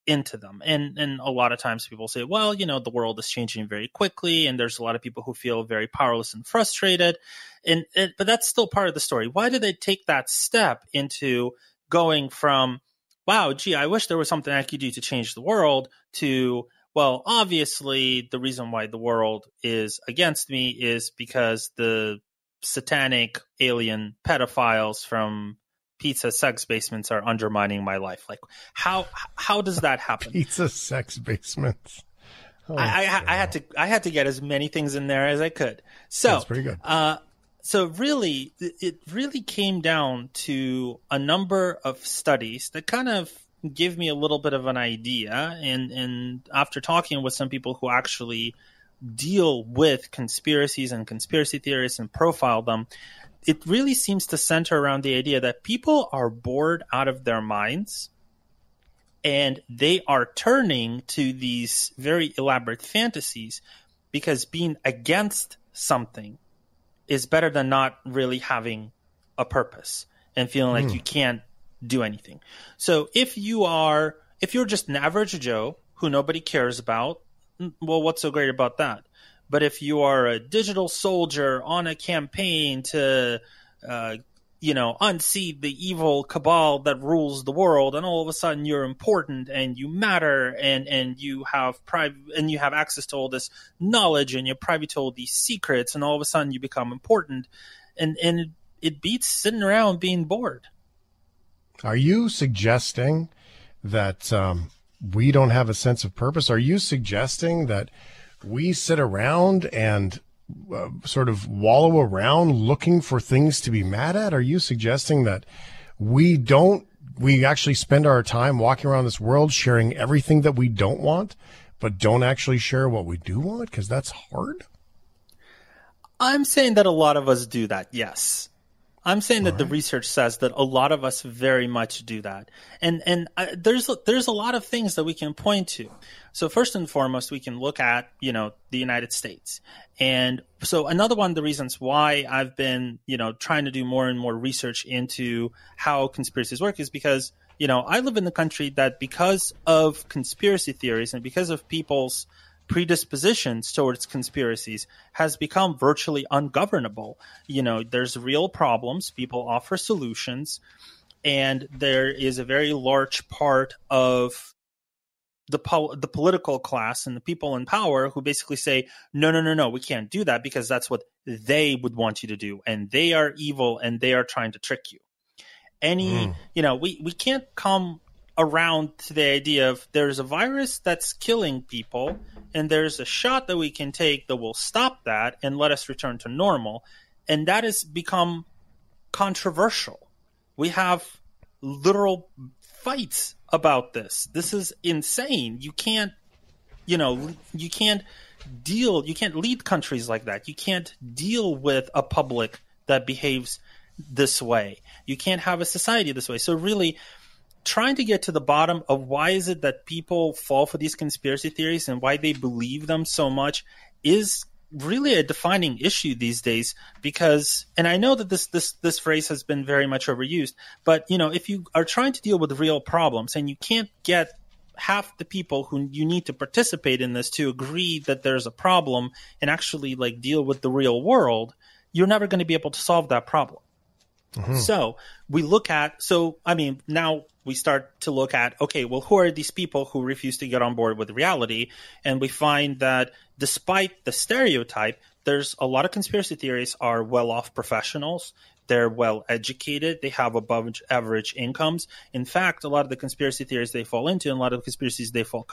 into them. And a lot of times people say, well, the world is changing very quickly, and there's a lot of people who feel very powerless and frustrated. But that's still part of the story. Why did they take that step into going from, wow, gee, I wish there was something I could do to change the world, to, well, obviously the reason why the world is against me is because the satanic alien pedophiles from pizza sex basements are undermining my life. Like, how does that happen? Pizza sex basements. Oh, I had to get as many things in there as I could. So that's pretty good. So really, it really came down to a number of studies that kind of give me a little bit of an idea. And after talking with some people who actually deal with conspiracies and conspiracy theories and profile them, it really seems to center around the idea that people are bored out of their minds, and they are turning to these very elaborate fantasies because being against something is better than not really having a purpose and feeling like you can't do anything. So if you're just an average Joe who nobody cares about, well, what's so great about that? But if you are a digital soldier on a campaign to, unseat the evil cabal that rules the world, and all of a sudden you're important and you matter, and you have access to all this knowledge, and you're privy to all these secrets, and all of a sudden you become important, and it beats sitting around being bored. Are you suggesting that we don't have a sense of purpose? Are you suggesting that we sit around and sort of wallow around looking for things to be mad at? Are you suggesting that we actually spend our time walking around this world sharing everything that we don't want, but don't actually share what we do want? Because that's hard. I'm saying that a lot of us do that, yes. I'm saying that the research says that a lot of us very much do that. And there's a lot of things that we can point to. So first and foremost, we can look at, the United States. And so another one of the reasons why I've been, trying to do more and more research into how conspiracies work is because, I live in the country that, because of conspiracy theories and because of people's predispositions towards conspiracies, has become virtually ungovernable. There's real problems. People offer solutions. And there is a very large part of the political class and the people in power who basically say, no, we can't do that because that's what they would want you to do. And they are evil and they are trying to trick you. We can't come around to the idea of there's a virus that's killing people and there's a shot that we can take that will stop that and let us return to normal. And that has become controversial. We have literal fights about this. This is insane. You can't lead countries like that. You can't deal with a public that behaves this way. You can't have a society this way. So really, trying to get to the bottom of why is it that people fall for these conspiracy theories and why they believe them so much is really a defining issue these days. Because, and I know that this phrase has been very much overused, but if you are trying to deal with real problems and you can't get half the people who you need to participate in this to agree that there's a problem and actually deal with the real world, you're never going to be able to solve that problem. Mm-hmm. So now we start to look at, okay, well, who are these people who refuse to get on board with reality? And we find that despite the stereotype, there's a lot of conspiracy theories are well-off professionals. They're well-educated. They have above average incomes. In fact, a lot of the conspiracy theories they fall into and a lot of the conspiracies they fall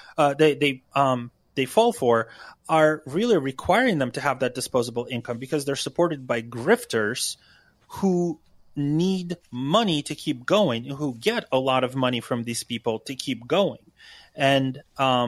for are really requiring them to have that disposable income because they're supported by grifters who need money to keep going, who get a lot of money from these people to keep going. And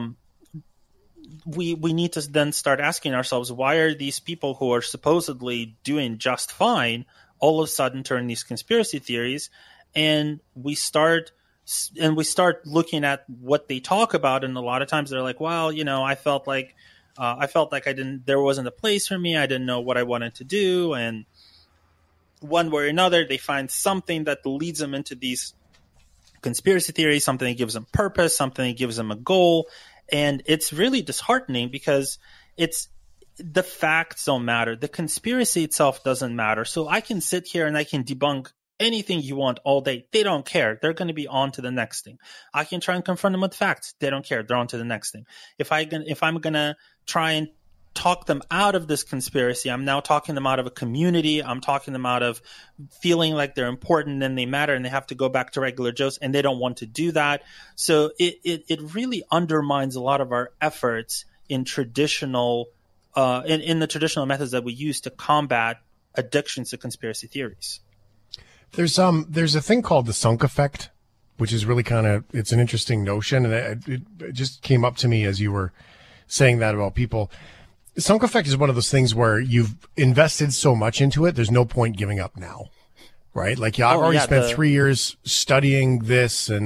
we need to then start asking ourselves, why are these people who are supposedly doing just fine all of a sudden turn these conspiracy theories? And we start looking at what they talk about, and a lot of times they're like, well, I felt like there wasn't a place for me. I didn't know what I wanted to do. And one way or another, they find something that leads them into these conspiracy theory, something that gives them purpose, something that gives them a goal. And it's really disheartening because the facts don't matter. The conspiracy itself doesn't matter. So I can sit here and I can debunk anything you want all day. They don't care. They're going to be on to the next thing. I can try and confront them with facts. They don't care. They're on to the next thing. If I'm going to try and talk them out of this conspiracy, I'm now talking them out of a community. I'm talking them out of feeling like they're important and they matter and they have to go back to regular Joes, and they don't want to do that. So it really undermines a lot of our efforts in traditional in the traditional methods that we use to combat addictions to conspiracy theories. There's a thing called the sunk effect, which is really it's an interesting notion, and it just came up to me as you were saying that about people. The sunk effect is one of those things where you've invested so much into it, there's no point giving up now, right? Like, I've already spent 3 years studying this, and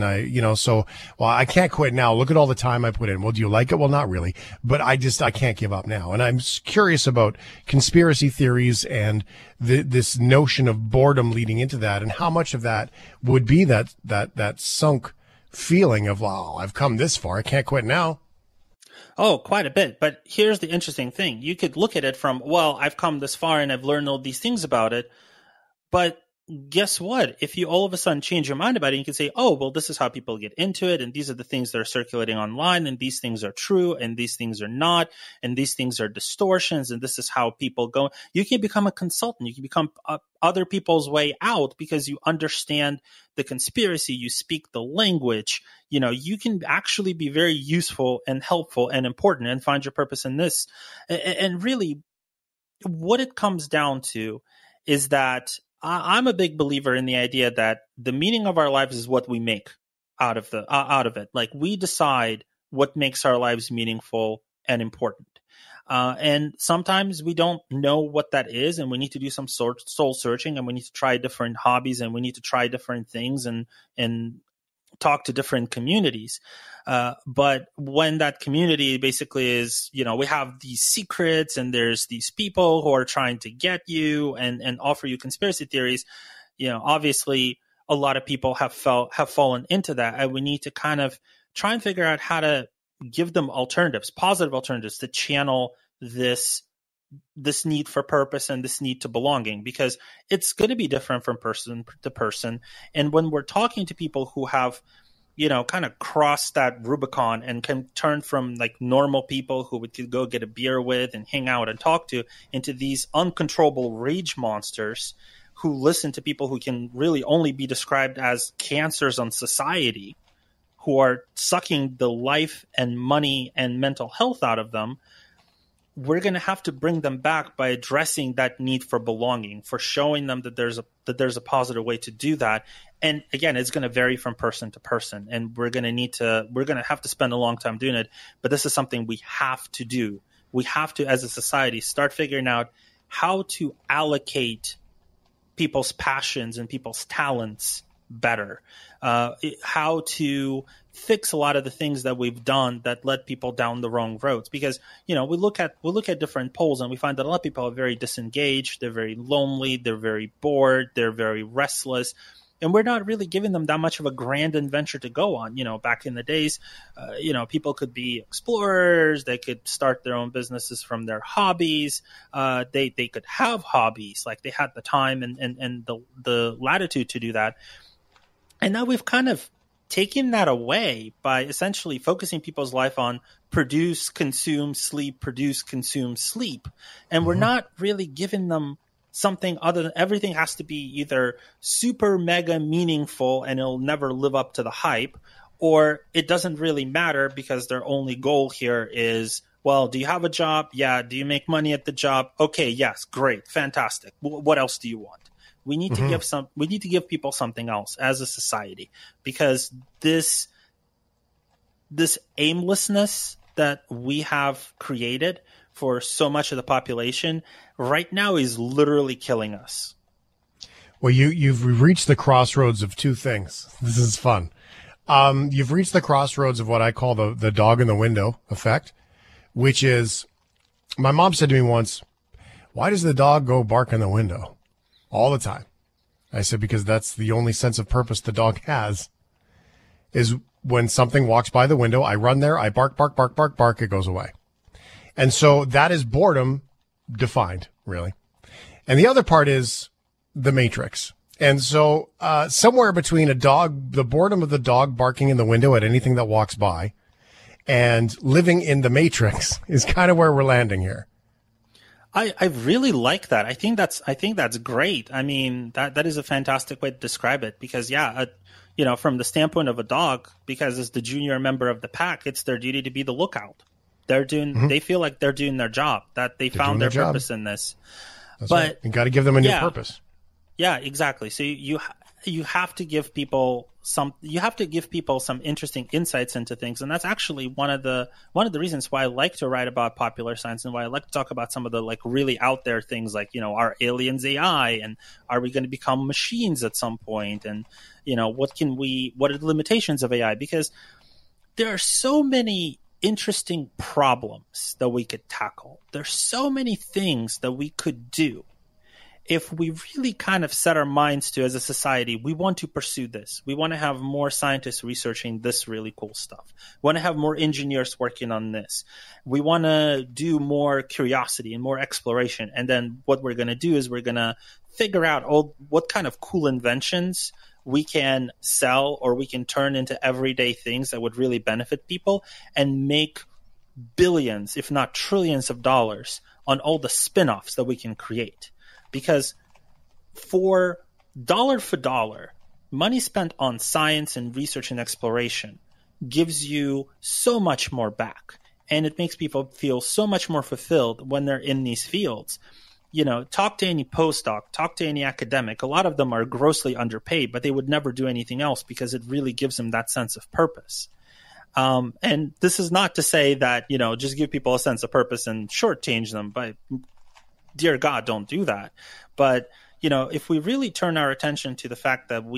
I can't quit now. Look at all the time I put in. Well, do you like it? Well, not really, but I can't give up now. And I'm curious about conspiracy theories and this notion of boredom leading into that, and how much of that would be that sunk feeling of, wow, I've come this far, I can't quit now. Oh, quite a bit. But here's the interesting thing. You could look at it from, well, I've come this far and I've learned all these things about it. But guess what? If you all of a sudden change your mind about it, you can say, oh, well, this is how people get into it. And these are the things that are circulating online. And these things are true. And these things are not. And these things are distortions. And this is how people go. You can become a consultant. You can become other people's way out because you understand the conspiracy. You speak the language. You can actually be very useful and helpful and important and find your purpose in this. And really, what it comes down to is that I'm a big believer in the idea that the meaning of our lives is what we make out of it. Like, we decide what makes our lives meaningful and important. And sometimes we don't know what that is, and we need to do some soul searching, and we need to try different hobbies, and we need to try different things and talk to different communities. But when that community basically is, we have these secrets and there's these people who are trying to get you and offer you conspiracy theories, obviously a lot of people have fallen into that. And we need to kind of try and figure out how to give them alternatives, positive alternatives to channel this need for purpose and this need to belonging, because it's going to be different from person to person. And when we're talking to people who have, kind of crossed that Rubicon and can turn from like normal people who we could go get a beer with and hang out and talk to, into these uncontrollable rage monsters who listen to people who can really only be described as cancers on society, who are sucking the life and money and mental health out of them, we're going to have to bring them back by addressing that need for belonging, for showing them that there's a positive way to do that. And again, it's going to vary from person to person, and we're going to have to spend a long time doing it. But this is something we have to do. We have to, as a society, start figuring out how to allocate people's passions and people's talents better, how to fix a lot of the things that we've done that led people down the wrong roads. Because, we look at different polls and we find that a lot of people are very disengaged, they're very lonely, they're very bored, they're very restless. And we're not really giving them that much of a grand adventure to go on. Back in the days, people could be explorers. They could start their own businesses from their hobbies. They could have hobbies, like they had the time and the latitude to do that. And now we've kind of taken that away by essentially focusing people's life on produce, consume, sleep, produce, consume, sleep. And we're not really giving them something other than everything has to be either super mega meaningful and it'll never live up to the hype, or it doesn't really matter because their only goal here is, well, do you have a job? Yeah. Do you make money at the job? Okay. Yes. Great. Fantastic. What else do you want? We need to give people something else as a society, because this aimlessness that we have created for so much of the population right now is literally killing us. Well, you've reached the crossroads of two things. This is fun. You've reached the crossroads of what I call the dog in the window effect, which is, my mom said to me once, "Why does the dog go bark in the window all the time?" I said, "Because that's the only sense of purpose the dog has." is when something walks by the window, I run there, I bark, bark, bark, bark, bark, it goes away. And so that is boredom defined, really. And the other part is the Matrix. And so somewhere between the boredom of the dog barking in the window at anything that walks by and living in the Matrix is kind of where we're landing here. I really like that. I think that's great. I mean, that is a fantastic way to describe it because, from the standpoint of a dog, because as the junior member of the pack, it's their duty to be the lookout. They feel like they're doing their job, that they're found their purpose in this. That's right. You got to give them a new purpose. Yeah, exactly. So you have to give people some interesting insights into things, and that's actually one of the reasons why I like to write about popular science and why I like to talk about some of the like really out there things like, are aliens AI, and are we going to become machines at some point, and what are the limitations of AI, because there are so many interesting problems that we could tackle. There's so many things that we could do. If we really kind of set our minds to, as a society, we want to pursue this. We want to have more scientists researching this really cool stuff. We want to have more engineers working on this. We want to do more curiosity and more exploration. And then what we're going to do is we're going to figure out what kind of cool inventions we can sell or we can turn into everyday things that would really benefit people and make billions, if not trillions of dollars on all the spin-offs that we can create. Because for dollar, money spent on science and research and exploration gives you so much more back. And it makes people feel so much more fulfilled when they're in these fields. Talk to any postdoc, talk to any academic. A lot of them are grossly underpaid, but they would never do anything else because it really gives them that sense of purpose. And this is not to say that, just give people a sense of purpose and shortchange them by dear God, don't do that. But, if we really turn our attention to the fact that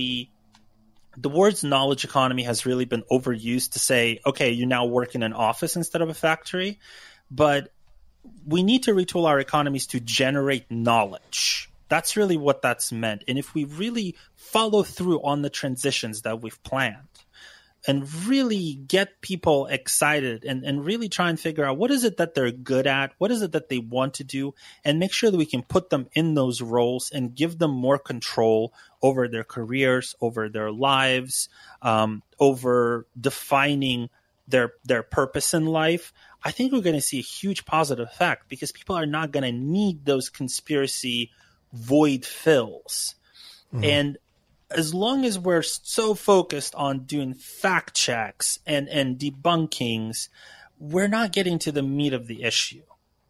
the words knowledge economy has really been overused to say, okay, you now work in an office instead of a factory. But we need to retool our economies to generate knowledge. That's really what that's meant. And if we really follow through on the transitions that we've planned, and really get people excited and really try and figure out what is it that they're good at, what is it that they want to do, and make sure that we can put them in those roles and give them more control over their careers, over their lives, over defining their purpose in life. I think we're going to see a huge positive effect because people are not going to need those conspiracy void fills. Mm-hmm. And as long as we're so focused on doing fact checks and debunkings, we're not getting to the meat of the issue.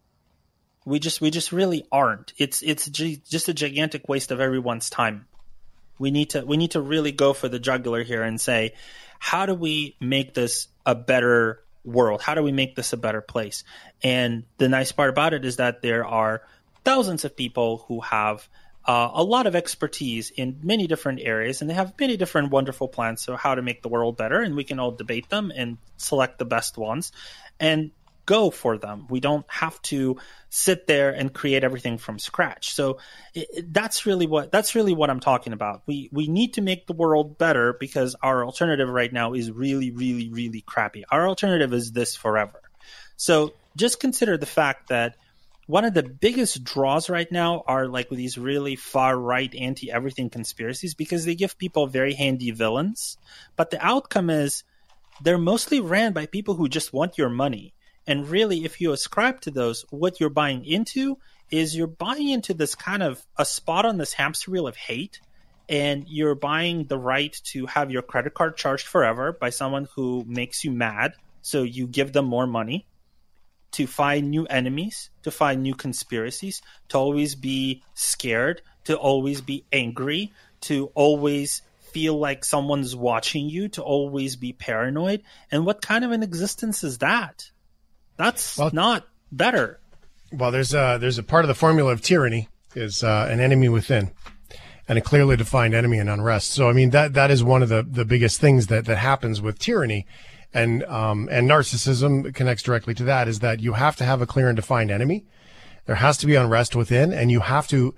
We just really aren't. It's just a gigantic waste of everyone's time. We need to really go for the jugular here and say, how do we make this a better world? How do we make this a better place? And the nice part about it is that there are thousands of people who have a lot of expertise in many different areas, and they have many different wonderful plans for how to make the world better, and we can all debate them and select the best ones and go for them. We don't have to sit there and create everything from scratch. So that's really what I'm talking about. We need to make the world better because our alternative right now is really, really, really crappy. Our alternative is this forever. So just consider the fact that one of the biggest draws right now are like these really far-right anti-everything conspiracies because they give people very handy villains. But the outcome is they're mostly ran by people who just want your money. And really, if you ascribe to those, what you're buying into is you're buying into this kind of a spot on this hamster wheel of hate. And you're buying the right to have your credit card charged forever by someone who makes you mad. So you give them more money to find new enemies, to find new conspiracies, to always be scared, to always be angry, to always feel like someone's watching you, to always be paranoid. And what kind of an existence is that? That's not better. Well, there's a part of the formula of tyranny is an enemy within and a clearly defined enemy in unrest. So, I mean, that is one of the biggest things that happens with tyranny. And narcissism connects directly to that, is that you have to have a clear and defined enemy. There has to be unrest within, and you have to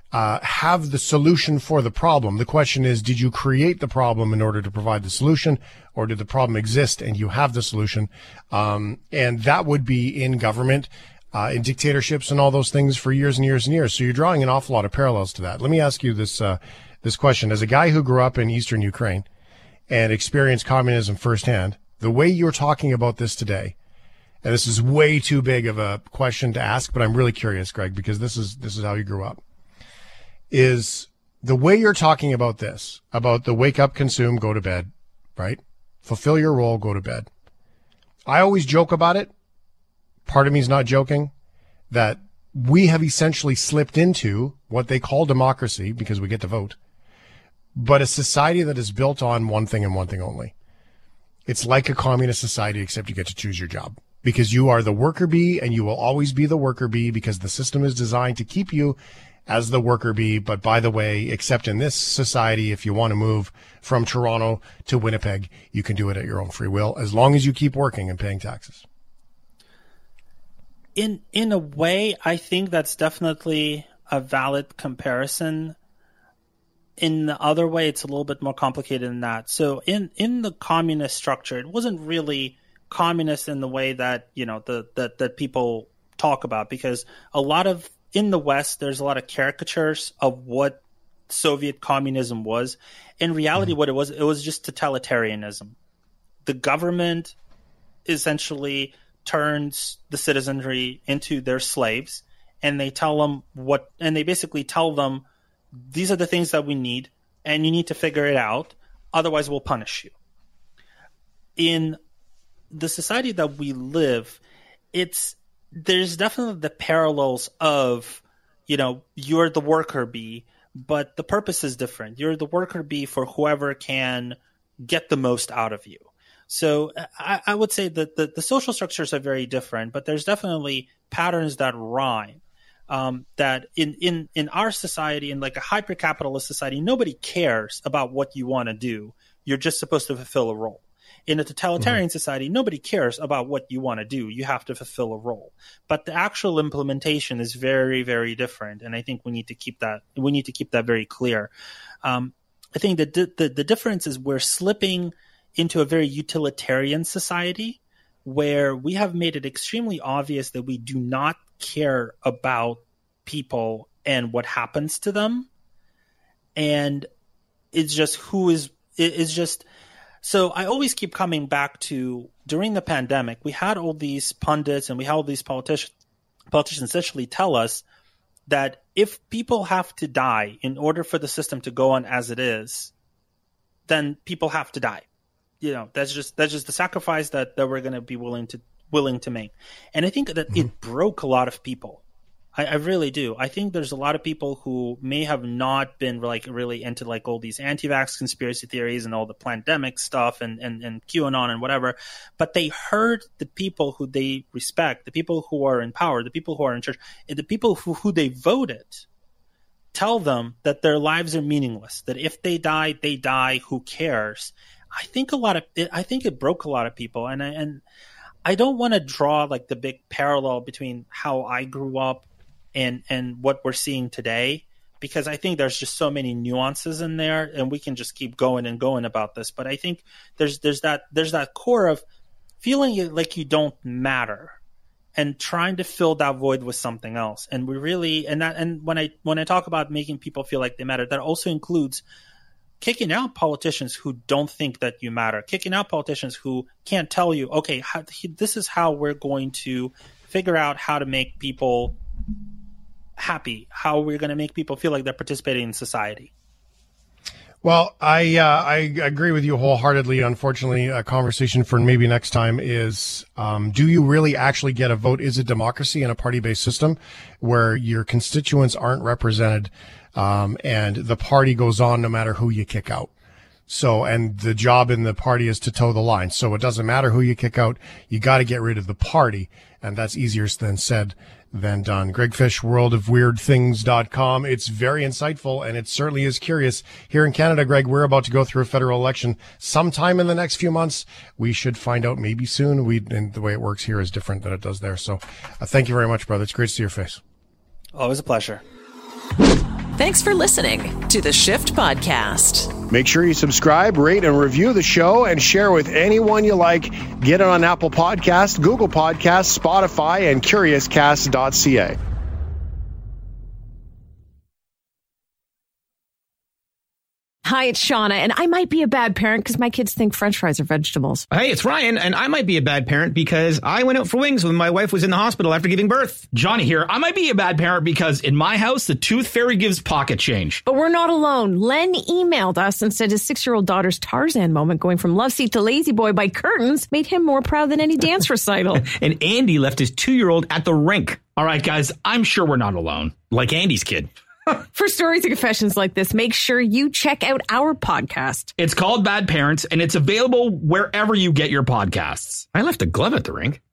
have the solution for the problem. The question is, did you create the problem in order to provide the solution, or did the problem exist and you have the solution? And that would be in government, in dictatorships and all those things for years and years and years. So you're drawing an awful lot of parallels to that. Let me ask you this question. As a guy who grew up in Eastern Ukraine and experienced communism firsthand, the way you're talking about this today, and this is way too big of a question to ask, but I'm really curious, Greg, because this is how you grew up, is the way you're talking about this, about the wake up, consume, go to bed, right? Fulfill your role, go to bed. I always joke about it. Part of me is not joking, that we have essentially slipped into what they call democracy because we get to vote, but a society that is built on one thing and one thing only. It's like a communist society, except you get to choose your job because you are the worker bee and you will always be the worker bee because the system is designed to keep you as the worker bee. But by the way, except in this society, if you want to move from Toronto to Winnipeg, you can do it at your own free will, as long as you keep working and paying taxes. In a way, I think that's definitely a valid comparison. In the other way, it's a little bit more complicated than that. So in the communist structure, it wasn't really communist in the way that, that people talk about, because in the West, there's a lot of caricatures of what Soviet communism was. In reality, what it was just totalitarianism. The government essentially turns the citizenry into their slaves, and they basically tell them, these are the things that we need, and you need to figure it out, otherwise we'll punish you. In the society that we live, there's definitely the parallels of, you're the worker bee, but the purpose is different. You're the worker bee for whoever can get the most out of you. So I would say that the social structures are very different, but there's definitely patterns that rhyme. That in our society, in like a hyper-capitalist society, nobody cares about what you want to do. You're just supposed to fulfill a role. In a totalitarian society, nobody cares about what you want to do. You have to fulfill a role. But the actual implementation is very, very different, and I think we need to keep that very clear. I think that the difference is we're slipping into a very utilitarian society where we have made it extremely obvious that we do not care about people and what happens to them. And it's just so I always keep coming back to, during the pandemic, we had all these pundits and we had all these politicians essentially tell us that if people have to die in order for the system to go on as it is, then people have to die. That's just the sacrifice that we're going to be willing to make. And I think that it broke a lot of people. I really do. I think there's a lot of people who may have not been really into all these anti-vax conspiracy theories and all the pandemic stuff and QAnon and whatever, but they heard the people who they respect, the people who are in power, the people who are in church, and the people who they voted tell them that their lives are meaningless, that if they die, who cares? I think it broke a lot of people, and I don't want to draw the big parallel between how I grew up and what we're seeing today, because I think there's just so many nuances in there, and we can just keep going and going about this. But I think there's that core of feeling like you don't matter and trying to fill that void with something else. And when I talk about making people feel like they matter, that also includes kicking out politicians who don't think that you matter, kicking out politicians who can't tell you, okay, this is how we're going to figure out how to make people happy, how we're going to make people feel like they're participating in society. Well, I agree with you wholeheartedly. Unfortunately, a conversation for maybe next time is, do you really actually get a vote? Is it democracy in a party-based system where your constituents aren't represented, and the party goes on no matter who you kick out? So, and the job in the party is to toe the line. So it doesn't matter who you kick out. You got to get rid of the party. And that's easier said than done. Greg Fish, worldofweirdthings.com. It's very insightful, and it certainly is curious. Here in Canada, Greg, we're about to go through a federal election sometime in the next few months. We should find out maybe soon. And the way it works here is different than it does there. So thank you very much, brother. It's great to see your face. Always a pleasure. Thanks for listening to the Shift Podcast. Make sure you subscribe, rate, and review the show and share with anyone you like. Get it on Apple Podcasts, Google Podcasts, Spotify, and CuriousCast.ca. Hi, it's Shauna, and I might be a bad parent because my kids think French fries are vegetables. Hey, it's Ryan, and I might be a bad parent because I went out for wings when my wife was in the hospital after giving birth. Johnny here. I might be a bad parent because in my house, the tooth fairy gives pocket change. But we're not alone. Len emailed us and said his 6-year-old daughter's Tarzan moment going from love seat to lazy boy by curtains made him more proud than any dance recital. And Andy left his 2-year-old at the rink. All right, guys, I'm sure we're not alone. Like Andy's kid. For stories and confessions like this, make sure you check out our podcast. It's called Bad Parents, and it's available wherever you get your podcasts. I left a glove at the rink.